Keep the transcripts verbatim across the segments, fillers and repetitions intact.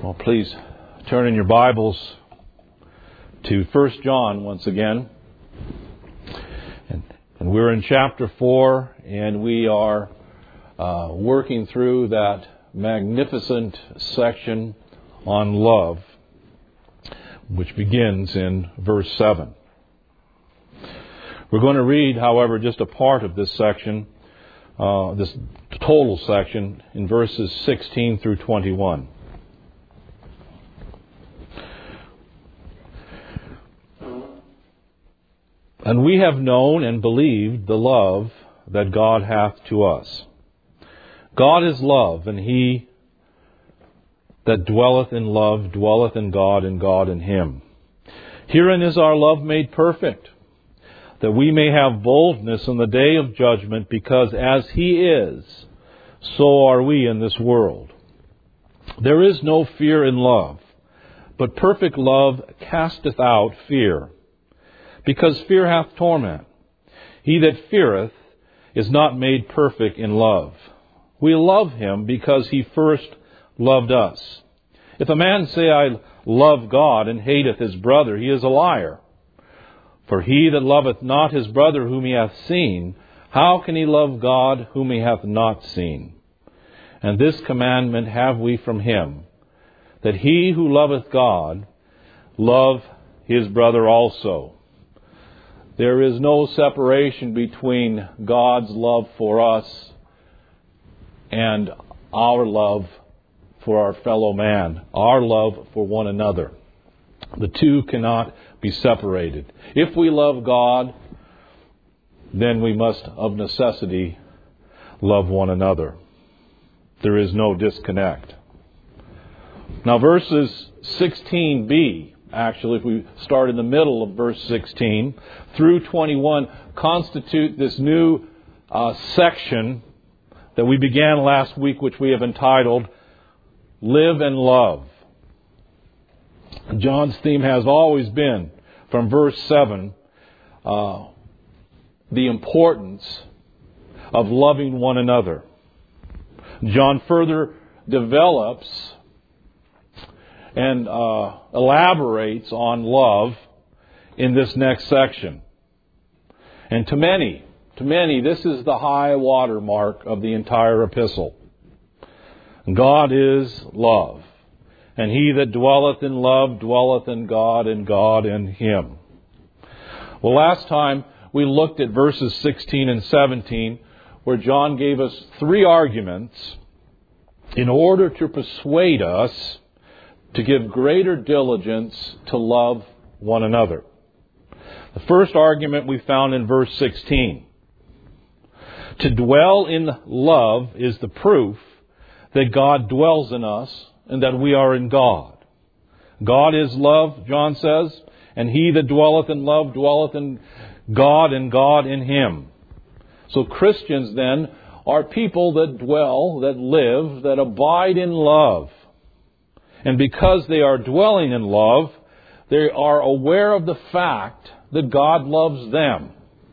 Well, please turn in your Bibles to First John once again. And, and we're in chapter four, and we are uh, working through that magnificent section on love, which begins in verse seven. We're going to read, however, just a part of this section, uh, this total section, in verses sixteen through twenty-one. And we have known and believed the love that God hath to us. God is love, and he that dwelleth in love dwelleth in God, and God in him. Herein is our love made perfect, that we may have boldness in the day of judgment, because as he is, so are we in this world. There is no fear in love, but perfect love casteth out fear, because fear hath torment. He that feareth is not made perfect in love. We love him because he first loved us. If a man say, I love God, and hateth his brother, he is a liar. For he that loveth not his brother whom he hath seen, how can he love God whom he hath not seen? And this commandment have we from him, that he who loveth God love his brother also. There is no separation between God's love for us and our love for our fellow man, our love for one another. The two cannot be separated. If we love God, then we must of necessity love one another. There is no disconnect. Now verses sixteen b, actually, if we start in the middle of verse sixteen through twenty-one, constitute this new uh, section that we began last week, which we have entitled Live and Love. John's theme has always been, from verse seven, uh, the importance of loving one another. John further develops and uh, elaborates on love in this next section. And to many, to many, this is the high water mark of the entire epistle. God is love, and he that dwelleth in love dwelleth in God, and God in him. Well, last time we looked at verses sixteen and seventeen, where John gave us three arguments in order to persuade us to give greater diligence to love one another. The first argument we found in verse sixteen. To dwell in love is the proof that God dwells in us and that we are in God. God is love, John says, and he that dwelleth in love dwelleth in God, and God in him. So Christians then are people that dwell, that live, that abide in love. And because they are dwelling in love, they are aware of the fact that God loves them.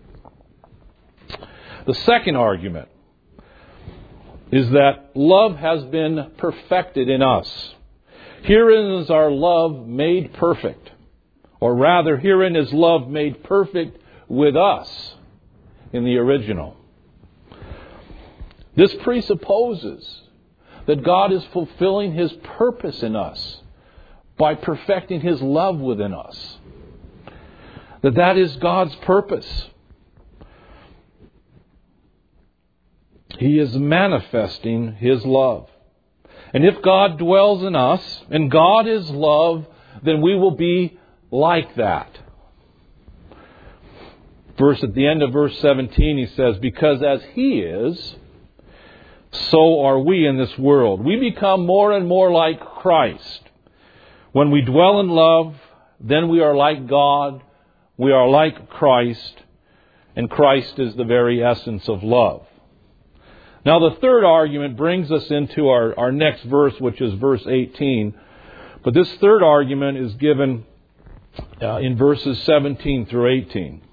The second argument is that love has been perfected in us. Herein is our love made perfect. Or rather, herein is love made perfect with us in the original. This presupposes that God is fulfilling his purpose in us by perfecting his love within us. That that is God's purpose. He is manifesting his love. And if God dwells in us, and God is love, then we will be like that. Verse at the end of verse seventeen, he says, because as he is, so are we in this world. We become more and more like Christ. When we dwell in love, then we are like God. We are like Christ. And Christ is the very essence of love. Now the third argument brings us into our, our next verse, which is verse eighteen. But this third argument is given uh, in verses seventeen through eighteen.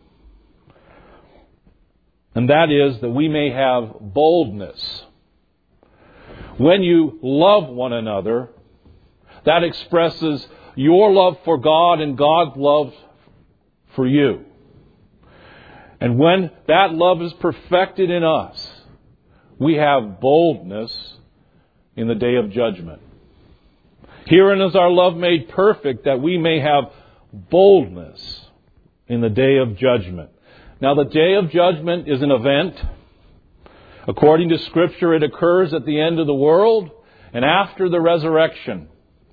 And that is that we may have boldness. When you love one another, That expresses your love for God and God's love for you. And when that love is perfected in us, we have boldness in the day of judgment. Herein is our love made perfect, that we may have boldness in the day of judgment. Now, the day of judgment is an event. According to Scripture, it occurs at the end of the world and after the resurrection.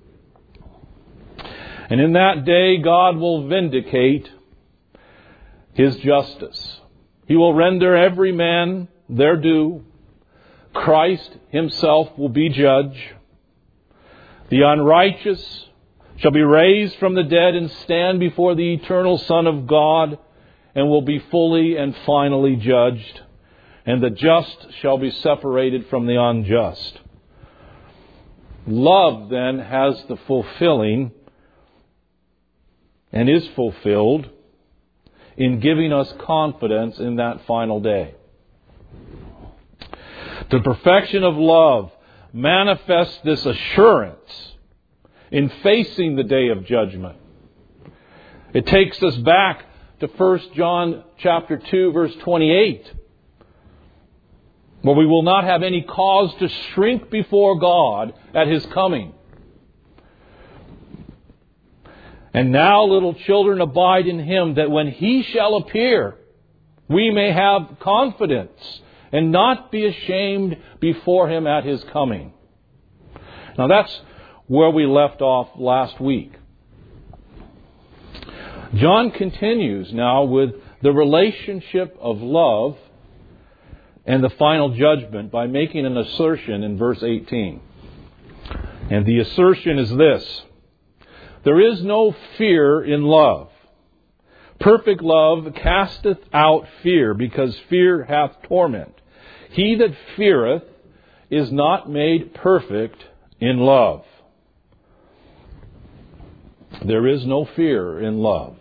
And in that day, God will vindicate His justice. He will render every man their due. Christ Himself will be judge. The unrighteous shall be raised from the dead and stand before the eternal Son of God, and will be fully and finally judged. And the just shall be separated from the unjust. Love, then, has the fulfilling and is fulfilled in giving us confidence in that final day. The perfection of love manifests this assurance in facing the day of judgment. It takes us back to First John chapter two, verse twenty-eight, where we will not have any cause to shrink before God at His coming. And now, little children, abide in Him, that when He shall appear, we may have confidence and not be ashamed before Him at His coming. Now that's where we left off last week. John continues now with the relationship of love and the final judgment by making an assertion in verse eighteen. And the assertion is this: there is no fear in love. Perfect love casteth out fear, because fear hath torment. He that feareth is not made perfect in love. There is no fear in love.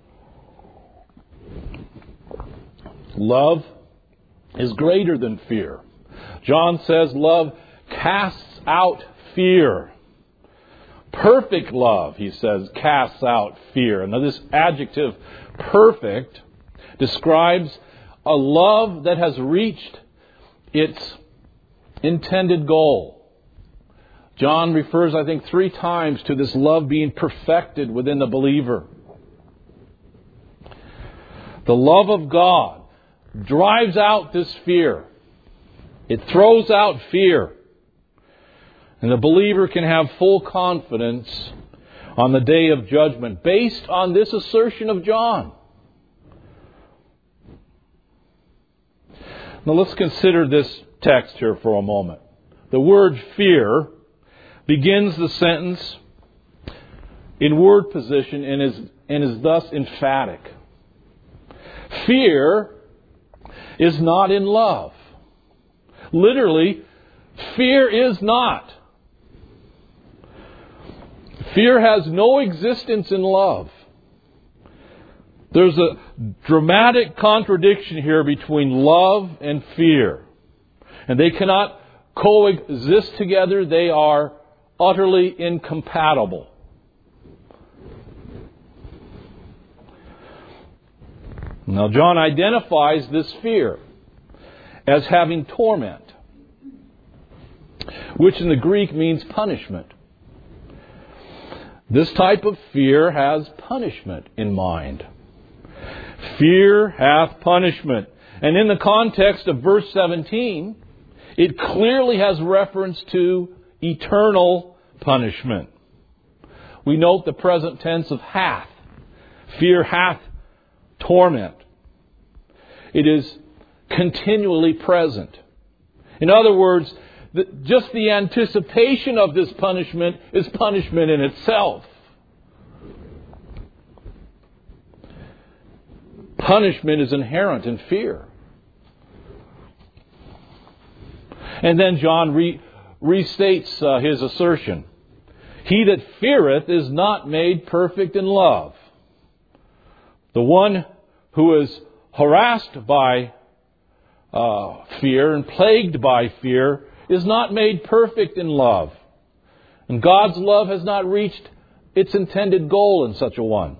Love is greater than fear. John says love casts out fear. Perfect love, he says, casts out fear. Now this adjective, perfect, describes a love that has reached its intended goal. John refers, I think, three times to this love being perfected within the believer. The love of God drives out this fear. It throws out fear. And the believer can have full confidence on the day of judgment based on this assertion of John. Now let's consider this text here for a moment. The word fear begins the sentence in word position and is, and is thus emphatic. Fear is not in love. Literally, fear is not. Fear has no existence in love. There's a dramatic contradiction here between love and fear. And they cannot coexist together. They are utterly incompatible. Now, John identifies this fear as having torment, which in the Greek means punishment. This type of fear has punishment in mind. Fear hath punishment. And in the context of verse seventeen, it clearly has reference to eternal punishment. We note the present tense of hath. Fear hath torment. It is continually present. In other words, the, just the anticipation of this punishment is punishment in itself. Punishment is inherent in fear. And then John re, restates uh, his assertion. He that feareth is not made perfect in love. The one who is harassed by uh, fear and plagued by fear is not made perfect in love. And God's love has not reached its intended goal in such a one.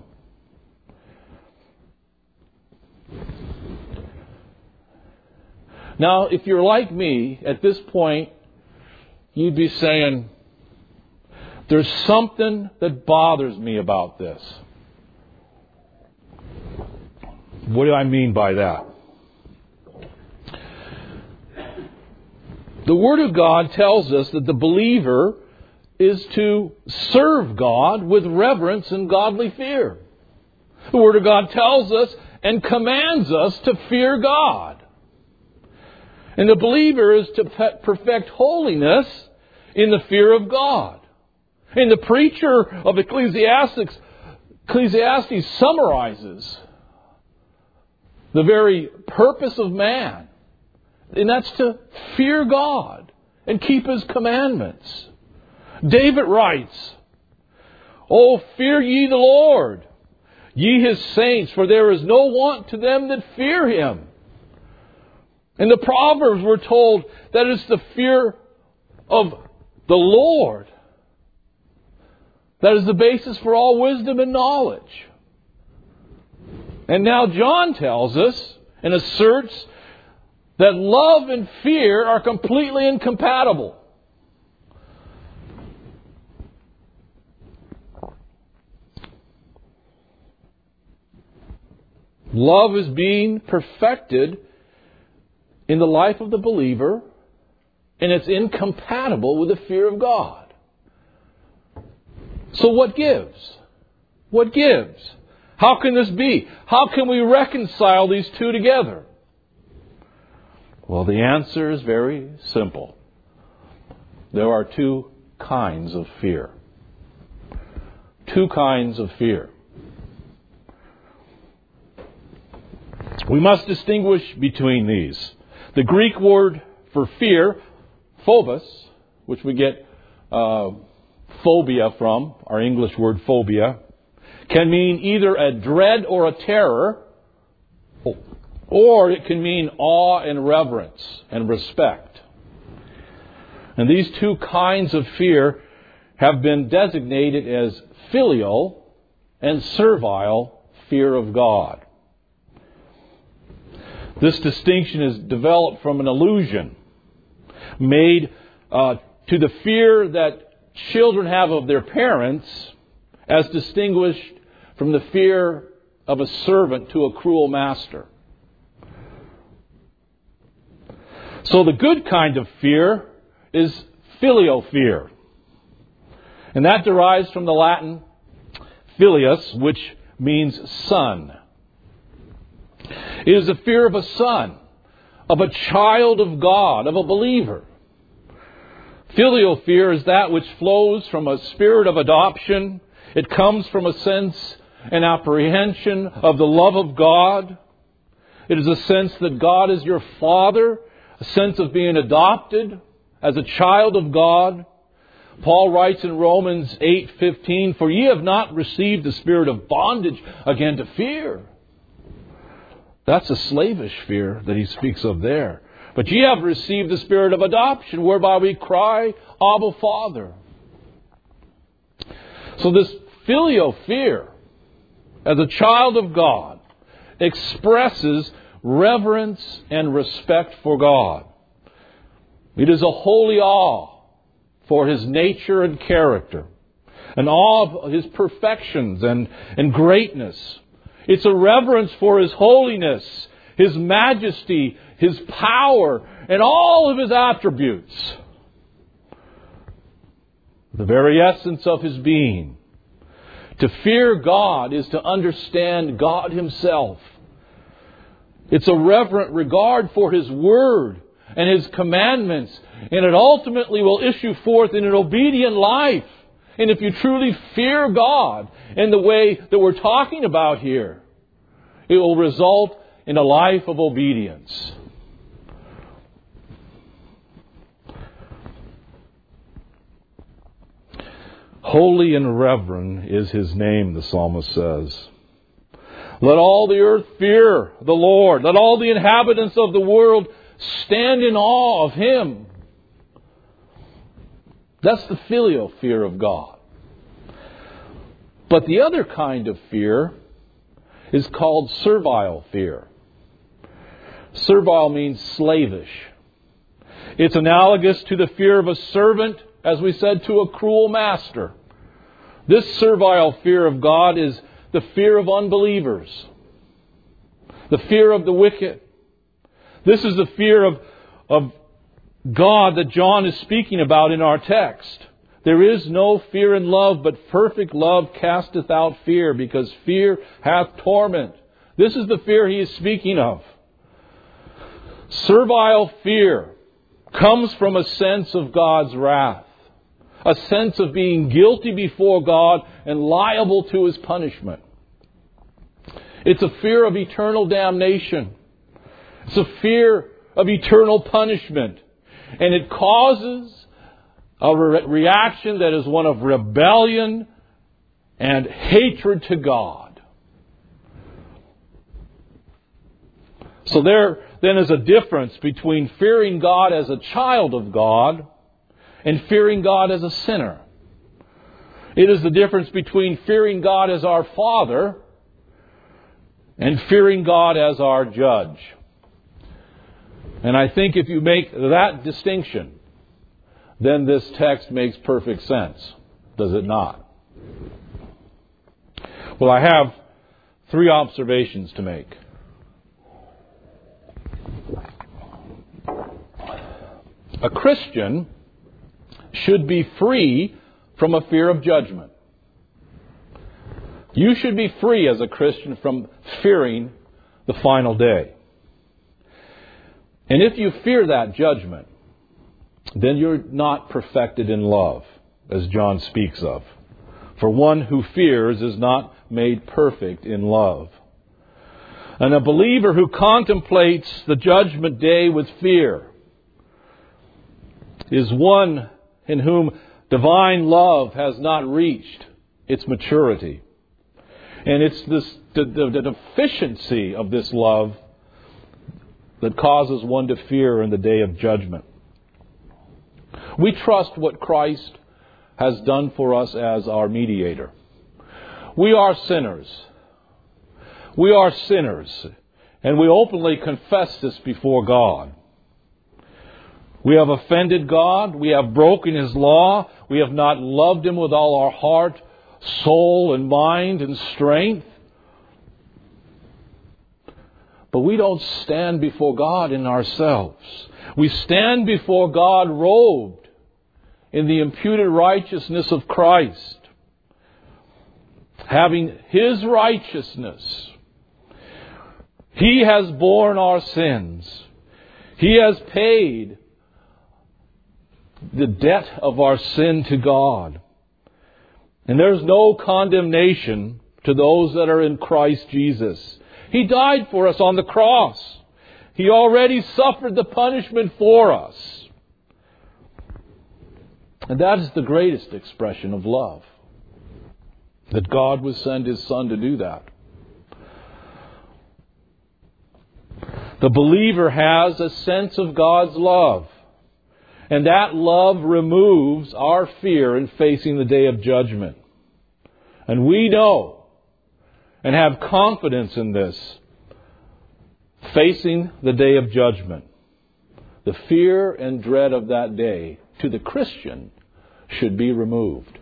Now, if you're like me, at this point, you'd be saying, there's something that bothers me about this. What do I mean by that? The Word of God tells us that the believer is to serve God with reverence and godly fear. The Word of God tells us and commands us to fear God. And the believer is to perfect holiness in the fear of God. And the preacher of Ecclesiastes, Ecclesiastes summarizes the very purpose of man. And that's to fear God and keep His commandments. David writes, "O fear ye the Lord, ye His saints, for there is no want to them that fear Him." In the Proverbs we're told that it's the fear of the Lord that is the basis for all wisdom and knowledge. And now John tells us and asserts that love and fear are completely incompatible. Love is being perfected in the life of the believer, and it's incompatible with the fear of God. So what gives? What gives? How can this be? How can we reconcile these two together? Well, the answer is very simple. There are two kinds of fear. Two kinds of fear. We must distinguish between these. The Greek word for fear, phobos, which we get uh, phobia from, our English word phobia, can mean either a dread or a terror, or it can mean awe and reverence and respect. And these two kinds of fear have been designated as filial and servile fear of God. This distinction is developed from an allusion made uh, to the fear that children have of their parents as distinguished from the fear of a servant to a cruel master. So the good kind of fear is filial fear. And that derives from the Latin filius, which means son. It is the fear of a son, of a child of God, of a believer. Filial fear is that which flows from a spirit of adoption. It comes from a sense and apprehension of the love of God. It is a sense that God is your Father, a sense of being adopted as a child of God. Paul writes in Romans eight fifteen, "For ye have not received the spirit of bondage again to fear." That's a slavish fear that he speaks of there. "But ye have received the spirit of adoption, whereby we cry, Abba, Father." So this filial fear, as a child of God, expresses reverence and respect for God. It is a holy awe for His nature and character, an awe of His perfections and, and greatness. It's a reverence for His holiness, His majesty, His power, and all of His attributes. The very essence of His being. To fear God is to understand God Himself. It's a reverent regard for His Word and His commandments, and it ultimately will issue forth in an obedient life. And if you truly fear God in the way that we're talking about here, it will result in a life of obedience. Holy and reverend is His name, the psalmist says. Let all the earth fear the Lord. Let all the inhabitants of the world stand in awe of Him. That's the filial fear of God. But the other kind of fear is called servile fear. Servile means slavish. It's analogous to the fear of a servant, as we said, to a cruel master. This servile fear of God is the fear of unbelievers, the fear of the wicked. This is the fear of, of God that John is speaking about in our text. There is no fear in love, but perfect love casteth out fear, because fear hath torment. This is the fear he is speaking of. Servile fear comes from a sense of God's wrath, a sense of being guilty before God and liable to His punishment. It's a fear of eternal damnation. It's a fear of eternal punishment. And it causes a re- reaction that is one of rebellion and hatred to God. So there then is a difference between fearing God as a child of God and fearing God as a sinner. It is the difference between fearing God as our Father and fearing God as our judge. And I think if you make that distinction, then this text makes perfect sense. Does it not? Well, I have three observations to make. A Christian should be free from a fear of judgment. You should be free as a Christian from fearing the final day. And if you fear that judgment, then you're not perfected in love, as John speaks of. For one who fears is not made perfect in love. And a believer who contemplates the judgment day with fear is one in whom divine love has not reached its maturity. And it's this the, the, the deficiency of this love that causes one to fear in the day of judgment. We trust what Christ has done for us as our mediator. We are sinners. We are sinners, and we openly confess this before God. We have offended God. We have broken His law. We have not loved Him with all our heart, soul, and mind and strength. But we don't stand before God in ourselves. We stand before God robed in the imputed righteousness of Christ, having His righteousness. He has borne our sins. He has paid the debt of our sin to God. And there's no condemnation to those that are in Christ Jesus. He died for us on the cross. He already suffered the punishment for us. And that is the greatest expression of love. That God would send His Son to do that. The believer has a sense of God's love. And that love removes our fear in facing the day of judgment. And we know and have confidence in this, facing the day of judgment. The fear and dread of that day to the Christian should be removed.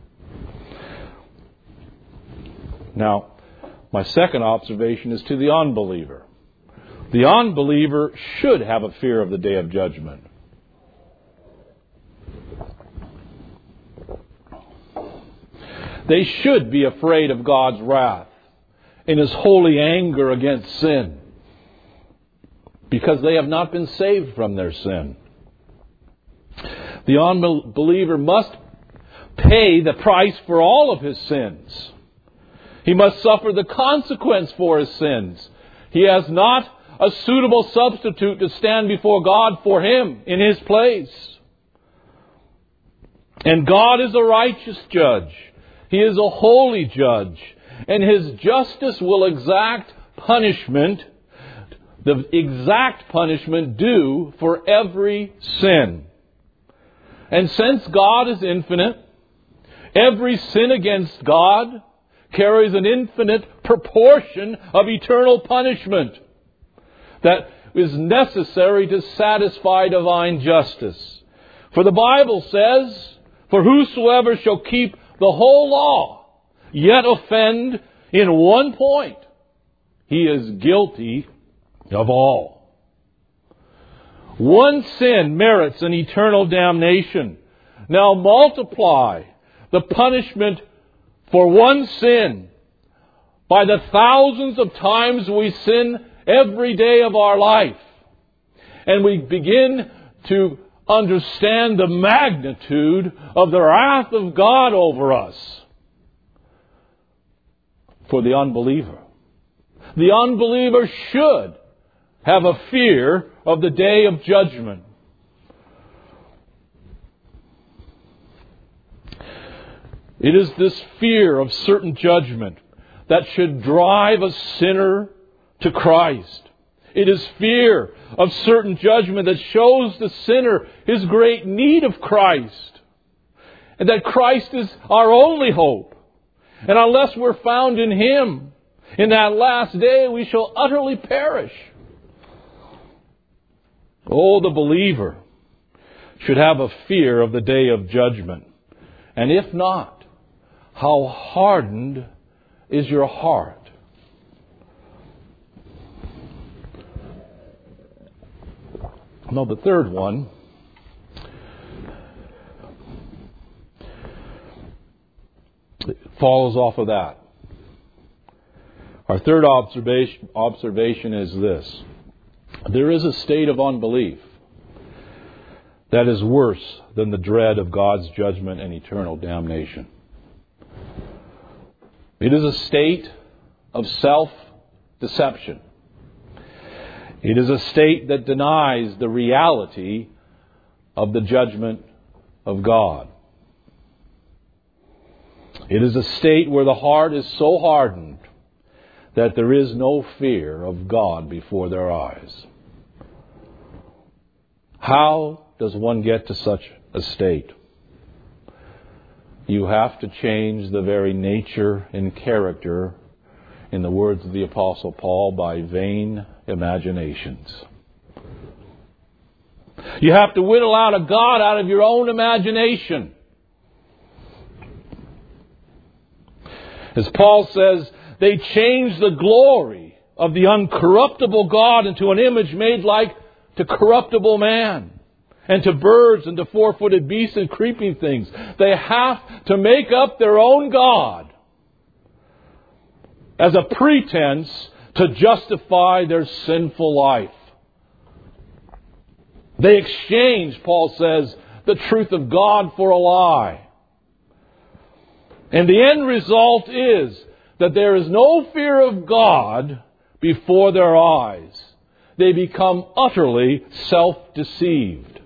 Now, my second observation is to the unbeliever. The unbeliever should have a fear of the day of judgment. They should be afraid of God's wrath in His holy anger against sin, because they have not been saved from their sin. The unbeliever must pay the price for all of his sins. He must suffer the consequence for his sins. He has not a suitable substitute to stand before God for him in his place. And God is a righteous judge. He is a holy judge. And His justice will exact punishment, the exact punishment due for every sin. And since God is infinite, every sin against God carries an infinite proportion of eternal punishment that is necessary to satisfy divine justice. For the Bible says, "For whosoever shall keep the whole law, yet offend in one point, he is guilty of all." One sin merits an eternal damnation. Now multiply the punishment for one sin by the thousands of times we sin every day of our life, and we begin to understand the magnitude of the wrath of God over us. For the unbeliever, the unbeliever should have a fear of the day of judgment. It is this fear of certain judgment that should drive a sinner to Christ. It is fear of certain judgment that shows the sinner his great need of Christ, and that Christ is our only hope. And unless we're found in Him, in that last day we shall utterly perish. Oh, the believer should have a fear of the day of judgment. And if not, how hardened is your heart? Now, the third one follows off of that. Our third observation, observation is this. There is a state of unbelief that is worse than the dread of God's judgment and eternal damnation. It is a state of self-deception. It is a state that denies the reality of the judgment of God. It is a state where the heart is so hardened that there is no fear of God before their eyes. How does one get to such a state? You have to change the very nature and character, in the words of the Apostle Paul, by vain imaginations. You have to whittle out a God out of your own imagination. As Paul says, they changed the glory of the uncorruptible God into an image made like to corruptible man, and to birds and to four-footed beasts and creeping things. They have to make up their own God as a pretense to justify their sinful life. They exchange, Paul says, the truth of God for a lie. And the end result is that there is no fear of God before their eyes. They become utterly self-deceived.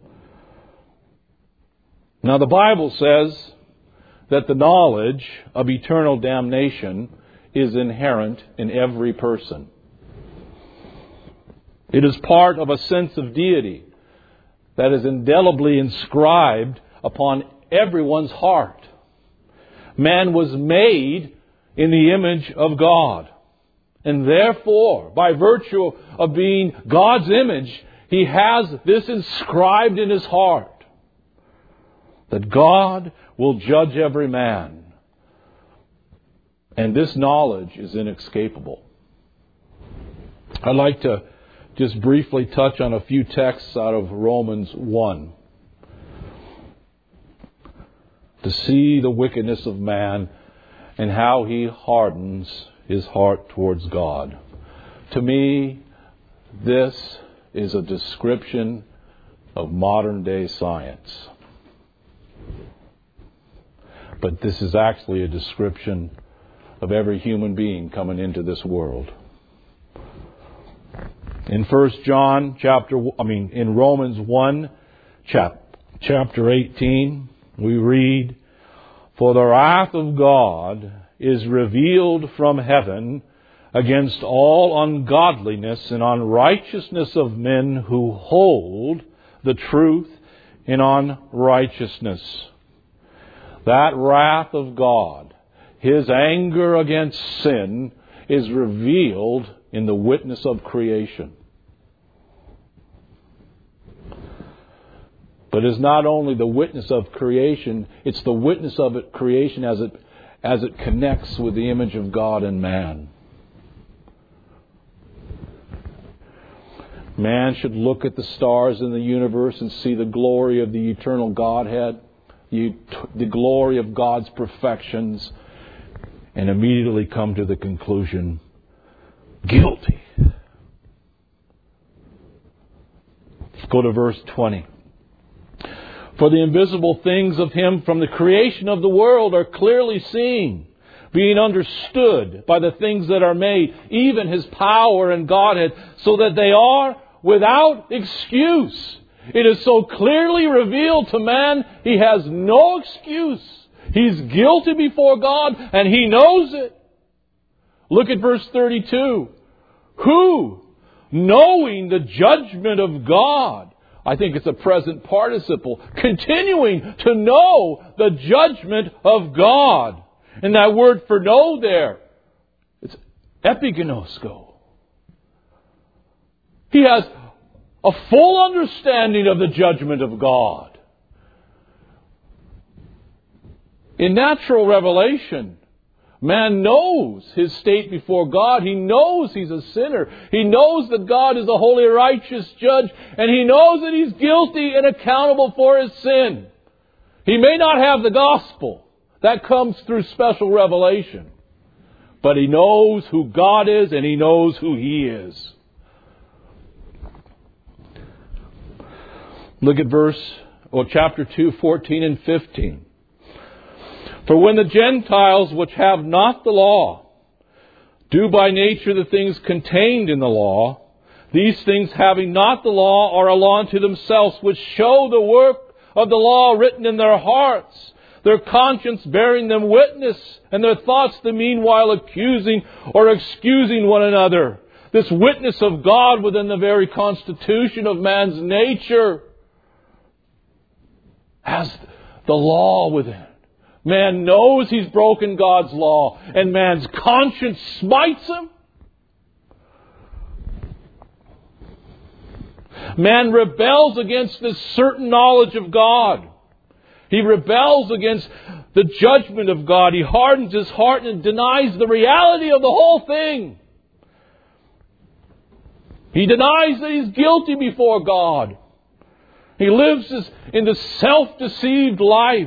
Now, the Bible says that the knowledge of eternal damnation is inherent in every person. It is part of a sense of deity that is indelibly inscribed upon everyone's heart. Man was made in the image of God. And therefore, by virtue of being God's image, he has this inscribed in his heart, that God will judge every man. And this knowledge is inescapable. I'd like to just briefly touch on a few texts out of Romans one. To see the wickedness of man and how he hardens his heart towards God. To me, this is a description of modern day science. But this is actually a description of every human being coming into this world. In First John chapter, I mean, in Romans one, chap, chapter eighteen, we read, "For the wrath of God is revealed from heaven against all ungodliness and unrighteousness of men who hold the truth in unrighteousness. That wrath of God, His anger against sin, is revealed in the witness of creation. But it's not only the witness of creation, it's the witness of it, creation as it, as it connects with the image of God and man. Man should look at the stars in the universe and see the glory of the eternal Godhead, the, the glory of God's perfections, and immediately come to the conclusion, guilty. Let's go to verse twenty. For the invisible things of Him from the creation of the world are clearly seen, being understood by the things that are made, even His power and Godhead, so that they are without excuse. It is so clearly revealed to man, he has no excuse. He's guilty before God, and he knows it. Look at verse thirty-two. Who, knowing the judgment of God, I think it's a present participle, continuing to know the judgment of God. And that word for know there, it's epiginosko. He has a full understanding of the judgment of God. In natural revelation, man knows his state before God. He knows he's a sinner. He knows that God is a holy, righteous judge. And he knows that he's guilty and accountable for his sin. He may not have the gospel. That comes through special revelation. But he knows who God is and he knows who he is. Look at verse, or chapter two, fourteen and fifteen. For when the Gentiles which have not the law do by nature the things contained in the law, these things having not the law are a law unto themselves, which show the work of the law written in their hearts, their conscience bearing them witness, and their thoughts the meanwhile accusing or excusing one another. This witness of God within the very constitution of man's nature has the law within. Man knows he's broken God's law, and man's conscience smites him. Man rebels against this certain knowledge of God. He rebels against the judgment of God. He hardens his heart and denies the reality of the whole thing. He denies that he's guilty before God. He lives in this self-deceived life.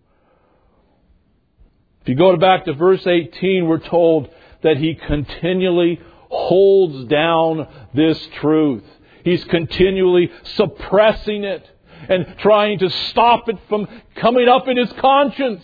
If you go back to verse eighteen, we're told that he continually holds down this truth. He's continually suppressing it and trying to stop it from coming up in his conscience.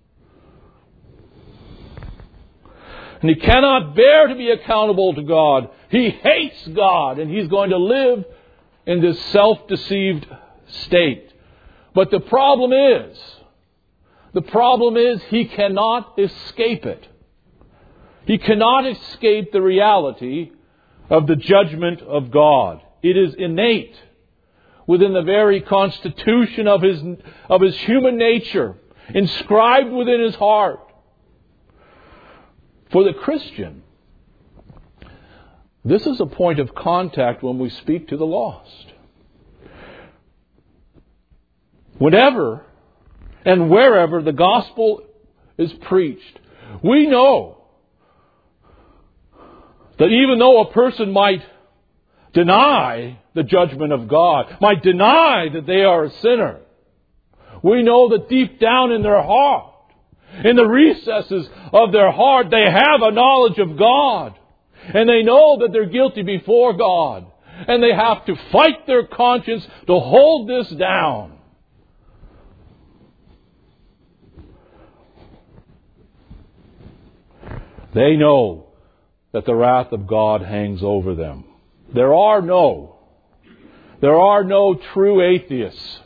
And he cannot bear to be accountable to God. He hates God, and he's going to live in this self-deceived state. But the problem is, the problem is he cannot escape it. He cannot escape the reality of the judgment of God. It is innate within the very constitution of his, of his human nature, inscribed within his heart. For the Christian, this is a point of contact when we speak to the lost. Whenever and wherever the gospel is preached, we know that even though a person might deny the judgment of God, might deny that they are a sinner, we know that deep down in their heart, in the recesses of their heart, they have a knowledge of God. And they know that they're guilty before God. And they have to fight their conscience to hold this down. They know that the wrath of God hangs over them. There are no, there are no true atheists.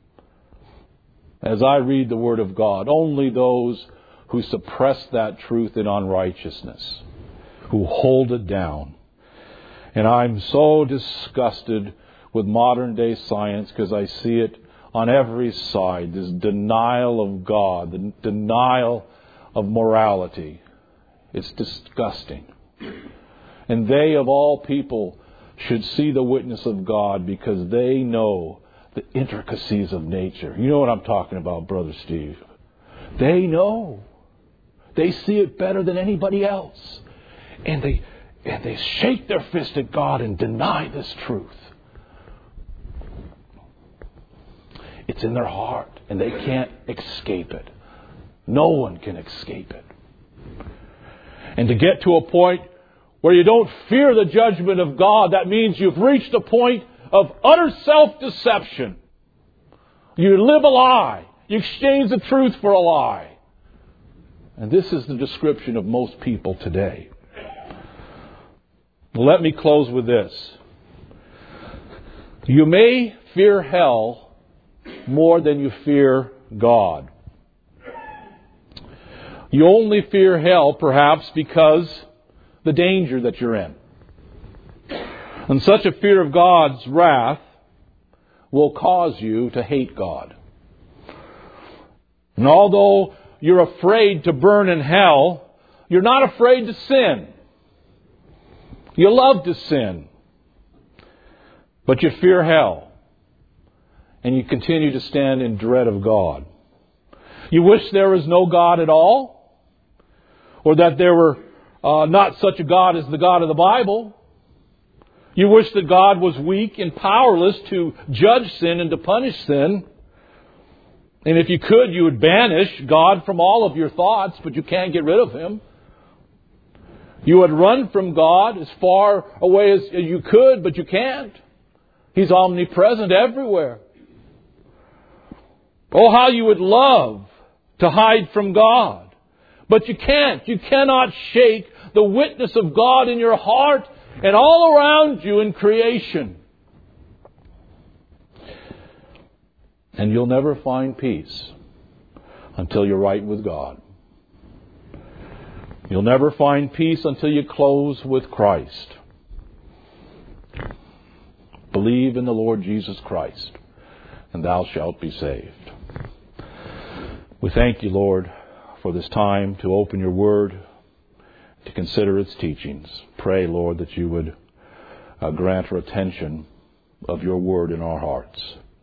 As I read the Word of God, only those who suppress that truth in unrighteousness, who hold it down. And I'm so disgusted with modern day science because I see it on every side, this denial of God, the denial of morality. It's disgusting. And they, of all people, should see the witness of God because they know the intricacies of nature. You know what I'm talking about, Brother Steve. They know. They see it better than anybody else. And they, and they shake their fist at God and deny this truth. It's in their heart, and they can't escape it. No one can escape it. And to get to a point where you don't fear the judgment of God, that means you've reached a point of utter self-deception. You live a lie. You exchange the truth for a lie. And this is the description of most people today. Let me close with this. You may fear hell more than you fear God. You only fear hell, perhaps, because the danger that you're in. And such a fear of God's wrath will cause you to hate God. And although you're afraid to burn in hell, you're not afraid to sin. You love to sin. But you fear hell. And you continue to stand in dread of God. You wish there was no God at all, or that there were uh, not such a God as the God of the Bible. You wish that God was weak and powerless to judge sin and to punish sin. And if you could, you would banish God from all of your thoughts, but you can't get rid of Him. You would run from God as far away as you could, but you can't. He's omnipresent everywhere. Oh, how you would love to hide from God. But you can't. You cannot shake the witness of God in your heart and all around you in creation. And you'll never find peace until you're right with God. You'll never find peace until you close with Christ. Believe in the Lord Jesus Christ, and thou shalt be saved. We thank you, Lord, for this time to open your word, to consider its teachings. Pray, Lord, that you would uh, grant retention of your word in our hearts.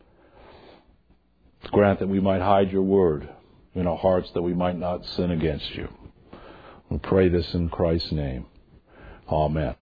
Grant that we might hide your word in our hearts, that we might not sin against you. We pray this in Christ's name. Amen.